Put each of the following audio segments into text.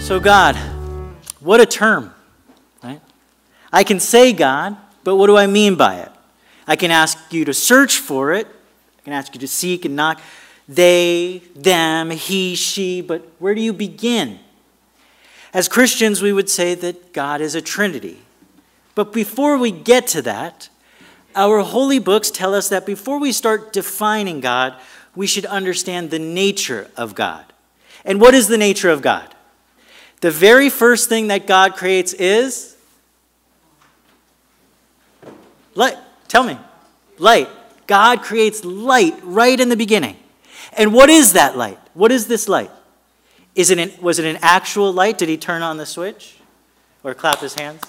So God, what a term, right? I can say God, but what do I mean by it? I can ask you to search for it. I can ask you to seek and knock. They, them, he, she, but where do you begin? As Christians, we would say that God is a Trinity. But before we get to that, our holy books tell us that before we start defining God, we should understand the nature of God. And what is the nature of God? The very first thing that God creates is light. Tell me. Light. God creates light right in the beginning. And what is that light? What is this light? Was it an actual light? Did he turn on the switch? Or clap his hands?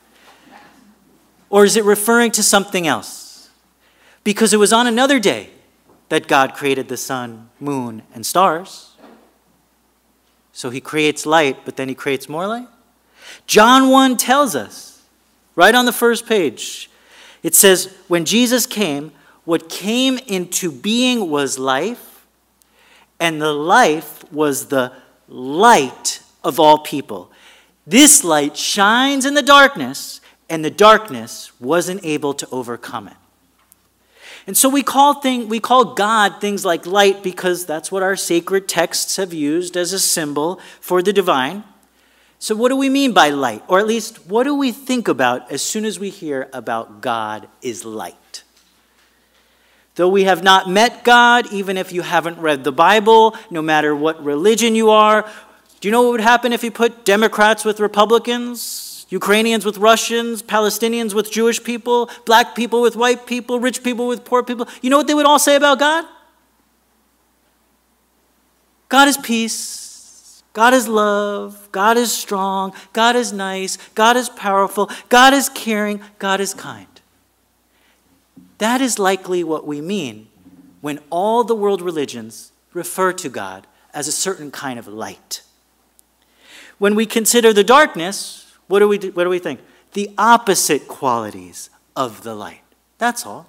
Or is it referring to something else? Because it was on another day that God created the sun, moon, and stars. So he creates light, but then he creates more light. John 1 tells us, right on the first page, it says, when Jesus came, what came into being was life, and the life was the light of all people. This light shines in the darkness, and the darkness wasn't able to overcome it. And so we call God things like light because that's what our sacred texts have used as a symbol for the divine. So what do we mean by light? Or at least, what do we think about as soon as we hear about God is light? Though we have not met God, even if you haven't read the Bible, no matter what religion you are, do you know what would happen if you put Democrats with Republicans? Ukrainians with Russians, Palestinians with Jewish people, black people with white people, rich people with poor people. You know what they would all say about God? God is peace. God is love. God is strong. God is nice. God is powerful. God is caring. God is kind. That is likely what we mean when all the world religions refer to God as a certain kind of light. When we consider the darkness, what do we think? The opposite qualities of the light. That's all.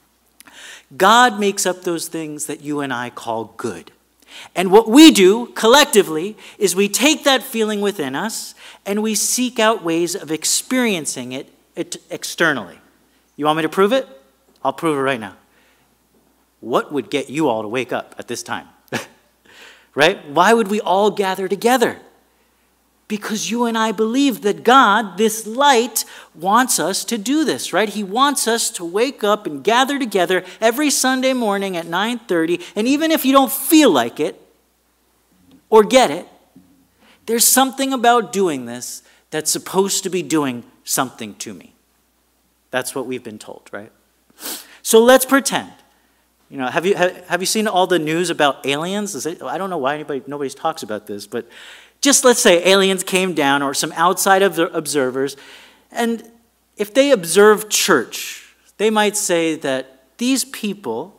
God makes up those things that you and I call good. And what we do collectively is we take that feeling within us and we seek out ways of experiencing it externally. You want me to prove it? I'll prove it right now. What would get you all to wake up at this time? Right? Why would we all gather together? Because you and I believe that God, this light, wants us to do this, right? He wants us to wake up and gather together every Sunday morning at 9:30. And even if you don't feel like it or get it, there's something about doing this that's supposed to be doing something to me. That's what we've been told, right? So let's pretend. You know, have you seen all the news about aliens? I don't know why nobody talks about this, but just let's say aliens came down or some outside observers, and if they observe church, they might say that these people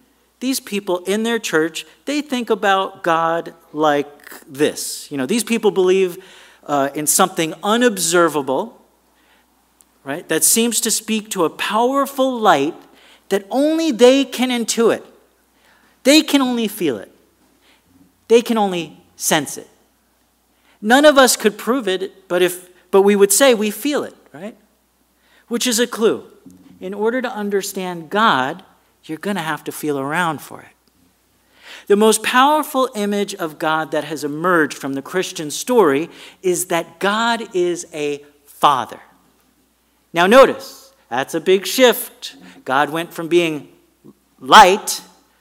in their church, they think about God like this. You know, these people believe in something unobservable, right, that seems to speak to a powerful light that only they can intuit. They can only feel it. They can only sense it. None of us could prove it, but we would say we feel it, right? Which is a clue. In order to understand God, you're going to have to feel around for it. The most powerful image of God that has emerged from the Christian story is that God is a father. Now notice, that's a big shift. God went from being light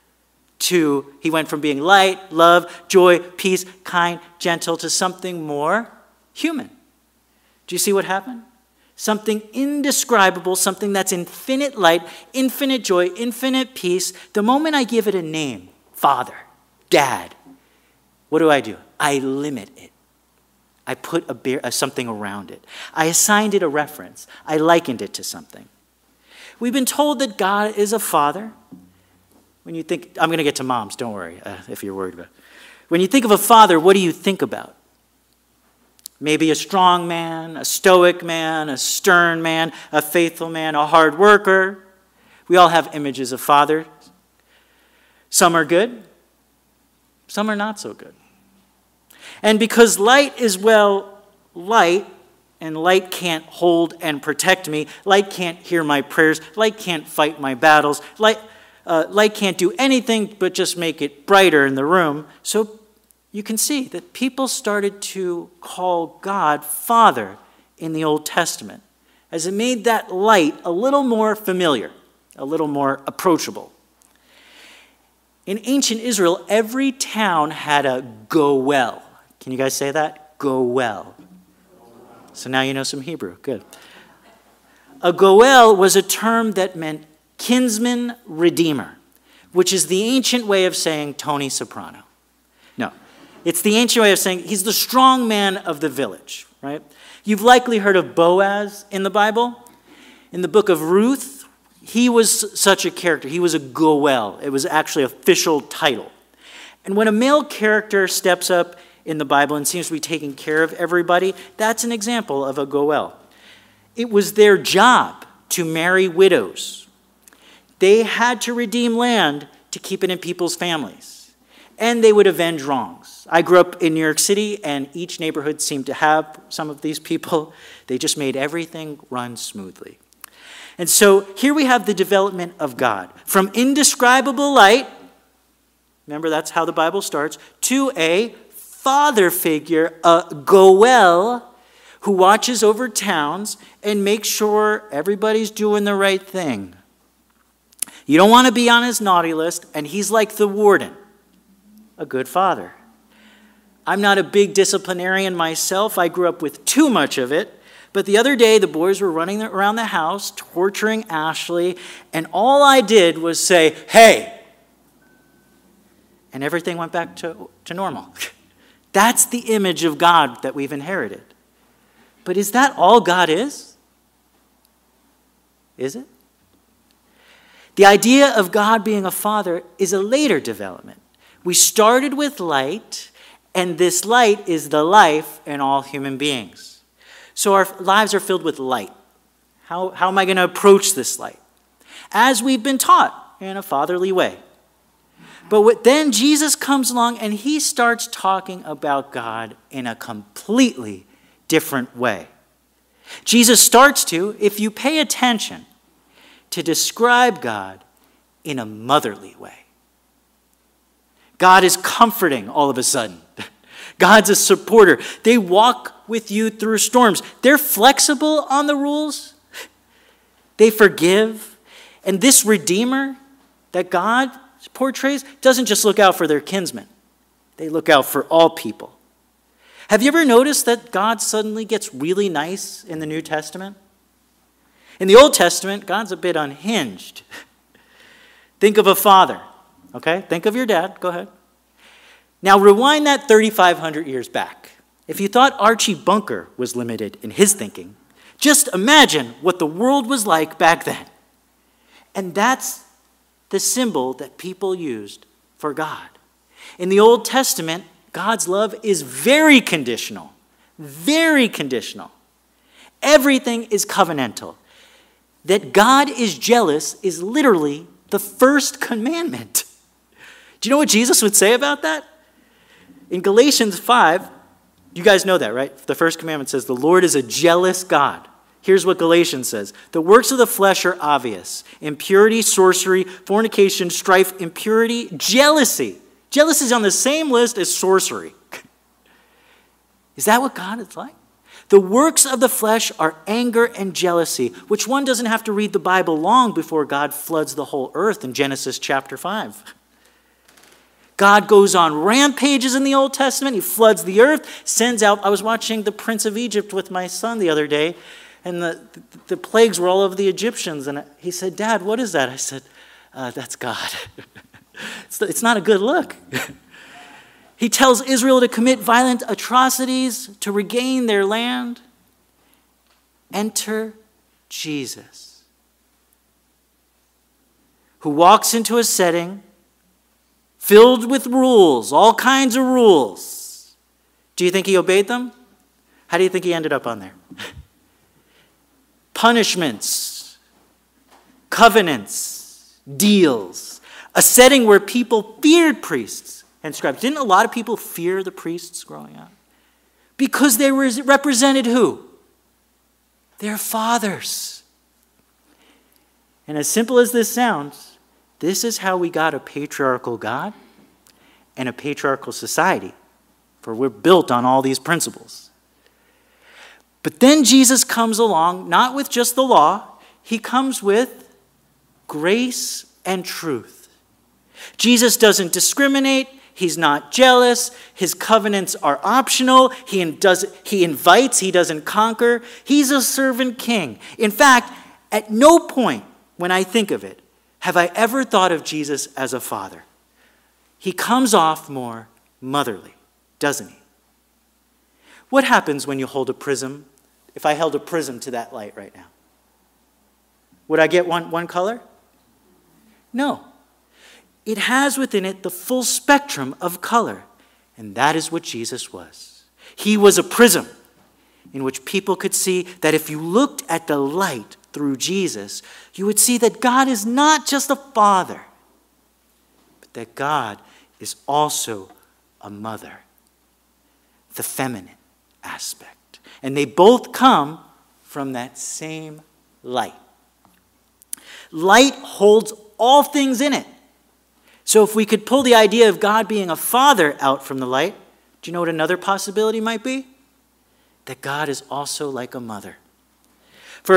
he went from being light, love, joy, peace, kind, gentle, to something more human. Do you see what happened? Something indescribable, something that's infinite light, infinite joy, infinite peace. The moment I give it a name, Father, Dad, what do? I limit it. I put something around it. I assigned it a reference. I likened it to something. We've been told that God is a father. When you think, I'm going to get to moms, don't worry, if you're worried about it. When you think of a father, what do you think about? Maybe a strong man, a stoic man, a stern man, a faithful man, a hard worker. We all have images of fathers. Some are good, some are not so good. And because light is, well, light, and light can't hold and protect me, light can't hear my prayers, light can't fight my battles, light can't do anything but just make it brighter in the room. So you can see that people started to call God Father in the Old Testament, as it made that light a little more familiar, a little more approachable. In ancient Israel, every town had a goel. Can you guys say that? Goel. So now you know some Hebrew. Good. A goel was a term that meant kinsman redeemer, which is the ancient way of saying Tony Soprano. No, it's the ancient way of saying he's the strong man of the village, right? You've likely heard of Boaz in the Bible. In the book of Ruth, he was such a character. He was a goel. It was actually an official title. And when a male character steps up in the Bible and seems to be taking care of everybody, that's an example of a goel. It was their job to marry widows. They had to redeem land to keep it in people's families. And they would avenge wrongs. I grew up in New York City, and each neighborhood seemed to have some of these people. They just made everything run smoothly. And so here we have the development of God. From indescribable light, remember that's how the Bible starts, to a father figure, a goel, who watches over towns and makes sure everybody's doing the right thing. You don't want to be on his naughty list, and he's like the warden, a good father. I'm not a big disciplinarian myself. I grew up with too much of it. But the other day, the boys were running around the house, torturing Ashley, and all I did was say, hey, and everything went back to normal. That's the image of God that we've inherited. But is that all God is? Is it? The idea of God being a father is a later development. We started with light, and this light is the life in all human beings. So our lives are filled with light. How am I going to approach this light? As we've been taught in a fatherly way. But then Jesus comes along and he starts talking about God in a completely different way. Jesus starts to, if you pay attention, to describe God in a motherly way. God is comforting all of a sudden. God's a supporter. They walk with you through storms. They're flexible on the rules. They forgive. And this Redeemer that God portrays doesn't just look out for their kinsmen. They look out for all people. Have you ever noticed that God suddenly gets really nice in the New Testament? In the Old Testament, God's a bit unhinged. Think of a father, okay? Think of your dad. Go ahead. Now rewind that 3,500 years back. If you thought Archie Bunker was limited in his thinking, just imagine what the world was like back then. And that's the symbol that people used for God. In the Old Testament, God's love is very conditional. Very conditional. Everything is covenantal. That God is jealous is literally the first commandment. Do you know what Jesus would say about that? In Galatians 5, you guys know that, right? The first commandment says, the Lord is a jealous God. Here's what Galatians says. The works of the flesh are obvious. Impurity, sorcery, fornication, strife, impurity, jealousy. Jealousy is on the same list as sorcery. Is that what God is like? The works of the flesh are anger and jealousy, which one doesn't have to read the Bible long before God floods the whole earth in Genesis chapter 5. God goes on rampages in the Old Testament. He floods the earth, sends out. I was watching The Prince of Egypt with my son the other day, and the plagues were all over the Egyptians. And he said, Dad, what is that? I said, that's God. It's not a good look. He tells Israel to commit violent atrocities to regain their land. Enter Jesus, who walks into a setting filled with rules, all kinds of rules. Do you think he obeyed them? How do you think he ended up on there? Punishments, covenants, deals, a setting where people feared priests and scribes. Didn't a lot of people fear the priests growing up? Because they represented who? Their fathers. And as simple as this sounds, this is how we got a patriarchal God and a patriarchal society. For we're built on all these principles. But then Jesus comes along, not with just the law. He comes with grace and truth. Jesus doesn't discriminate. He's not jealous. His covenants are optional. He invites. He doesn't conquer. He's a servant king. In fact, at no point when I think of it have I ever thought of Jesus as a father. He comes off more motherly, doesn't he? What happens when you hold a prism? If I held a prism to that light right now, would I get one color? No. It has within it the full spectrum of color. And that is what Jesus was. He was a prism in which people could see that if you looked at the light through Jesus, you would see that God is not just a father, but that God is also a mother. The feminine aspect. And they both come from that same light. Light holds all things in it. So if we could pull the idea of God being a father out from the light, do you know what another possibility might be? That God is also like a mother. For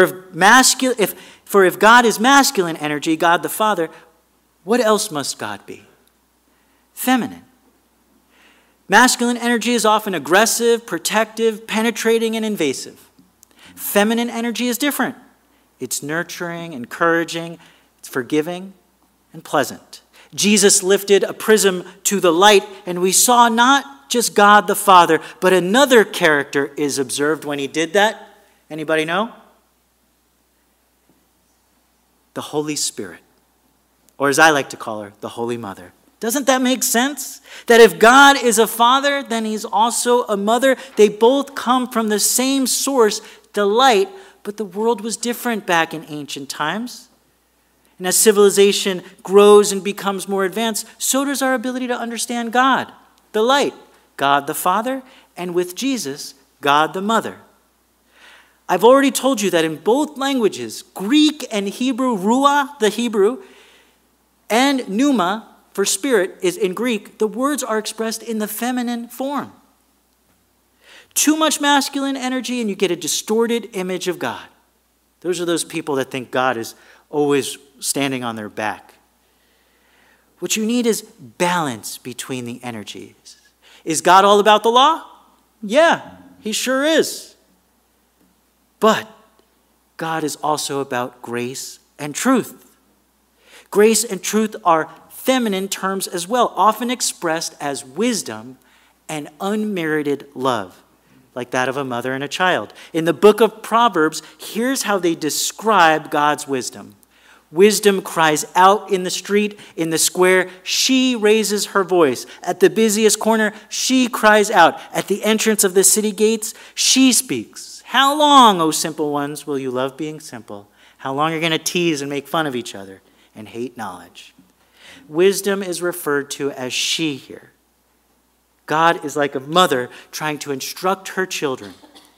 if God is masculine energy, God the Father, what else must God be? Feminine. Masculine energy is often aggressive, protective, penetrating, and invasive. Feminine energy is different. It's nurturing, encouraging, it's forgiving, and pleasant. Jesus lifted a prism to the light, and we saw not just God the Father, but another character is observed when he did that. Anybody know? The Holy Spirit, or as I like to call her, the Holy Mother. Doesn't that make sense? That if God is a father, then he's also a mother. They both come from the same source, the light, but the world was different back in ancient times. And as civilization grows and becomes more advanced, so does our ability to understand God, the light, God the Father, and with Jesus, God the Mother. I've already told you that in both languages, Greek and Hebrew, ruah, the Hebrew, and pneuma, for spirit, is in Greek, the words are expressed in the feminine form. Too much masculine energy and you get a distorted image of God. Those are those people that think God is always standing on their back. What you need is balance between the energies. Is God all about the law? Yeah, he sure is. But God is also about grace and truth. Grace and truth are feminine terms as well, often expressed as wisdom and unmerited love, like that of a mother and a child. In the book of Proverbs, here's how they describe God's wisdom. Wisdom cries out in the street, in the square. She raises her voice. At the busiest corner, she cries out. At the entrance of the city gates, she speaks. How long, O simple ones, will you love being simple? How long are you going to tease and make fun of each other and hate knowledge? Wisdom is referred to as she here. God is like a mother trying to instruct her children.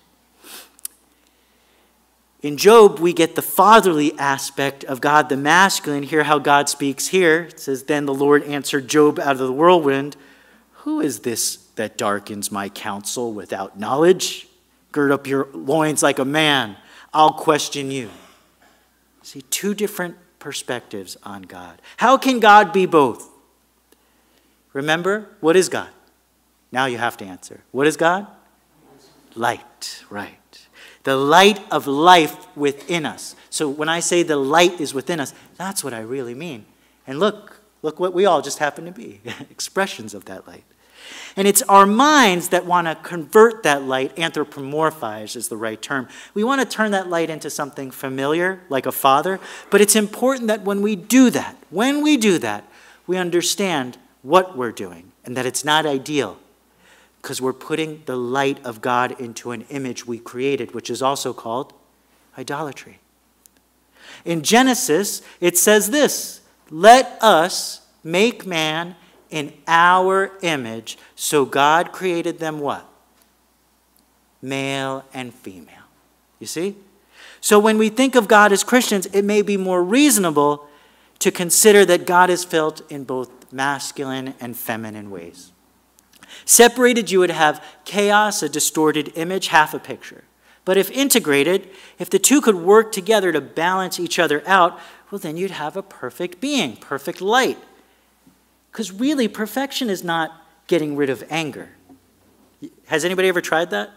In Job, we get the fatherly aspect of God, the masculine. Hear how God speaks here. It says, then the Lord answered Job out of the whirlwind. Who is this that darkens my counsel without knowledge? Gird up your loins like a man. I'll question you. See, two different perspectives on God. How can God be both? Remember, what is God? Now you have to answer. What is God? Light, right. The light of life within us. So when I say the light is within us, that's what I really mean. And look what we all just happen to be, expressions of that light. And it's our minds that want to convert that light, anthropomorphize is the right term. We want to turn that light into something familiar, like a father. But it's important that when we do that, we understand what we're doing and that it's not ideal. Because we're putting the light of God into an image we created, which is also called idolatry. In Genesis, it says this, let us make man in our image. So God created them what? Male and female. You see? So when we think of God as Christians, it may be more reasonable to consider that God is felt in both masculine and feminine ways. Separated, you would have chaos, a distorted image, half a picture. But if integrated, if the two could work together to balance each other out, well, then you'd have a perfect being, perfect light. Because really, perfection is not getting rid of anger. Has anybody ever tried that?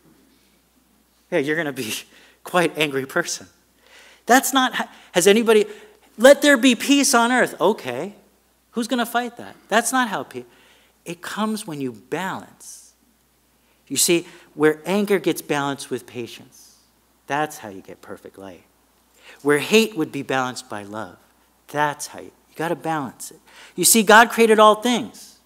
Yeah, you're going to be quite an angry person. That's not, has anybody, let there be peace on earth. Okay, who's going to fight that? That's not how peace, it comes when you balance. You see, where anger gets balanced with patience, that's how you get perfect light. Where hate would be balanced by love, that's how you got to balance it. You see, God created all things.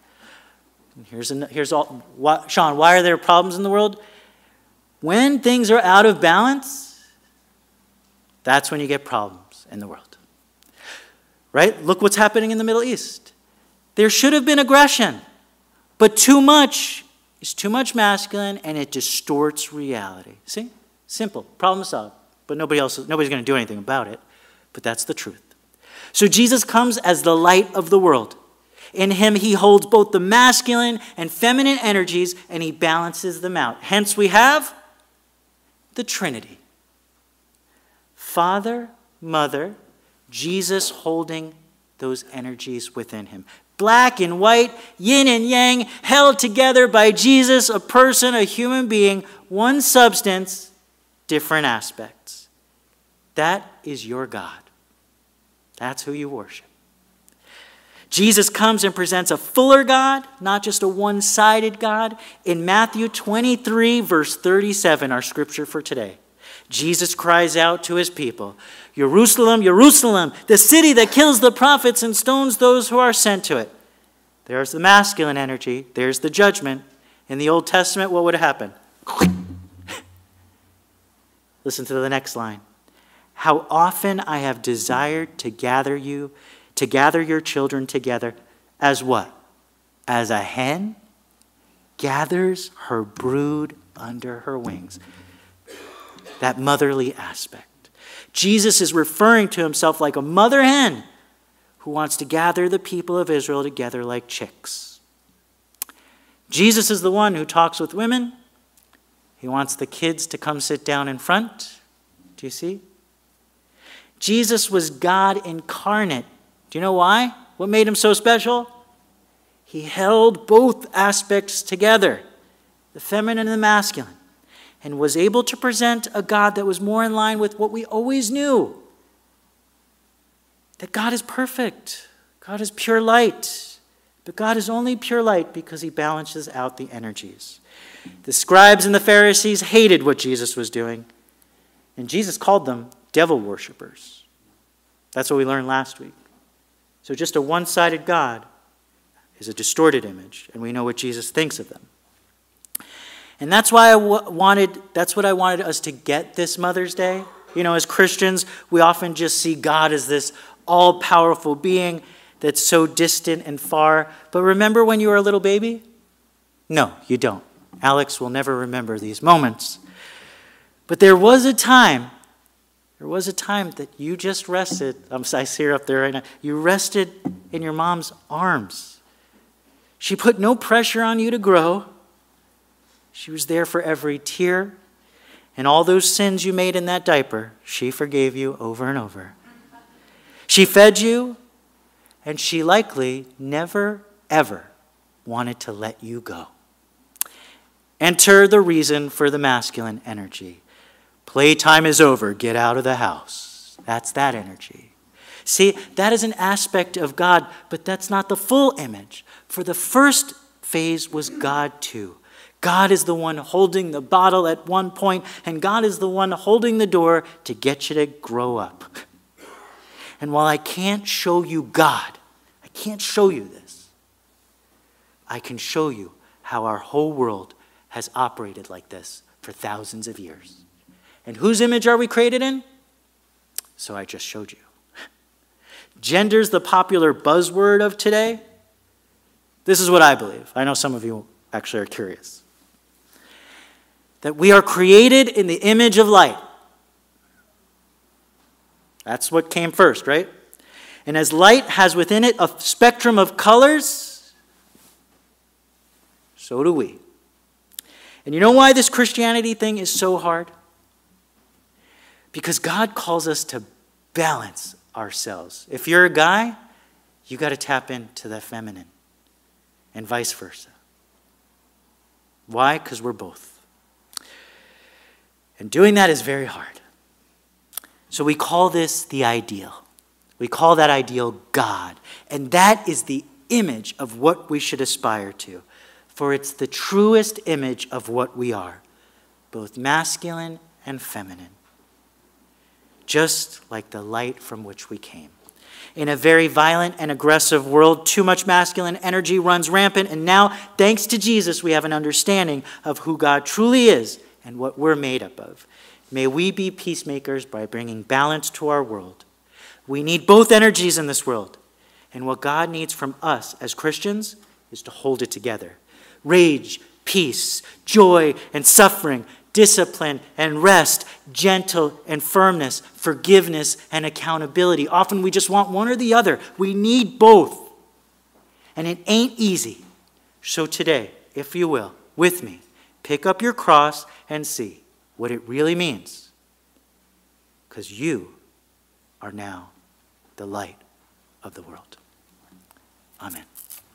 Here's all. Sean, why are there problems in the world? When things are out of balance, that's when you get problems in the world. Right? Look what's happening in the Middle East. There should have been aggression, but too much is too much masculine, and it distorts reality. See? Simple. Problem solved. But nobody's going to do anything about it. But that's the truth. So Jesus comes as the light of the world. In him, he holds both the masculine and feminine energies, and he balances them out. Hence, we have the Trinity. Father, Mother, Jesus holding those energies within him. Black and white, yin and yang, held together by Jesus, a person, a human being, one substance, different aspects. That is your God. That's who you worship. Jesus comes and presents a fuller God, not just a one-sided God. In Matthew 23, verse 37, our scripture for today, Jesus cries out to his people, "Jerusalem, Jerusalem, the city that kills the prophets and stones those who are sent to it." There's the masculine energy. There's the judgment. In the Old Testament, what would happen? Listen to the next line. "How often I have desired to gather your children together as what? As a hen gathers her brood under her wings." That motherly aspect. Jesus is referring to himself like a mother hen who wants to gather the people of Israel together like chicks. Jesus is the one who talks with women. He wants the kids to come sit down in front. Do you see? Jesus was God incarnate. Do you know why? What made him so special? He held both aspects together, the feminine and the masculine, and was able to present a God that was more in line with what we always knew. That God is perfect. God is pure light. But God is only pure light because he balances out the energies. The scribes and the Pharisees hated what Jesus was doing. And Jesus called them devil worshippers. That's what we learned last week. So just a one-sided God is a distorted image, and we know what Jesus thinks of them. And that's why that's what I wanted us to get this Mother's Day. You know, as Christians, we often just see God as this all-powerful being that's so distant and far. But remember when you were a little baby? No, you don't. Alex will never remember these moments. But there was a time that you just rested. I see her up there right now. You rested in your mom's arms. She put no pressure on you to grow. She was there for every tear. And all those sins you made in that diaper, she forgave you over and over. She fed you, and she likely never, ever wanted to let you go. Enter the reason for the masculine energy. Playtime is over. Get out of the house. That's that energy. See, that is an aspect of God, but that's not the full image. For the first phase was God too. God is the one holding the bottle at one point, and God is the one holding the door to get you to grow up. And while I can't show you God, I can't show you this, I can show you how our whole world has operated like this for thousands of years. And whose image are we created in? So I just showed you. Gender's the popular buzzword of today. This is what I believe. I know some of you actually are curious. That we are created in the image of light. That's what came first, right? And as light has within it a spectrum of colors, so do we. And you know why this Christianity thing is so hard? Because God calls us to balance ourselves. If you're a guy, you got to tap into the feminine, and vice versa. Why? Because we're both. And doing that is very hard. So we call this the ideal. We call that ideal God. And that is the image of what we should aspire to. For it's the truest image of what we are, both masculine and feminine. Just like the light from which we came. In a very violent and aggressive world, too much masculine energy runs rampant. And now, thanks to Jesus, we have an understanding of who God truly is and what we're made up of. May we be peacemakers by bringing balance to our world. We need both energies in this world. And what God needs from us as Christians is to hold it together. Rage, peace, joy, and suffering, discipline and rest, gentle and firmness, forgiveness and accountability. Often we just want one or the other. We need both. And it ain't easy. So today, if you will, with me, pick up your cross and see what it really means. Because you are now the light of the world. Amen.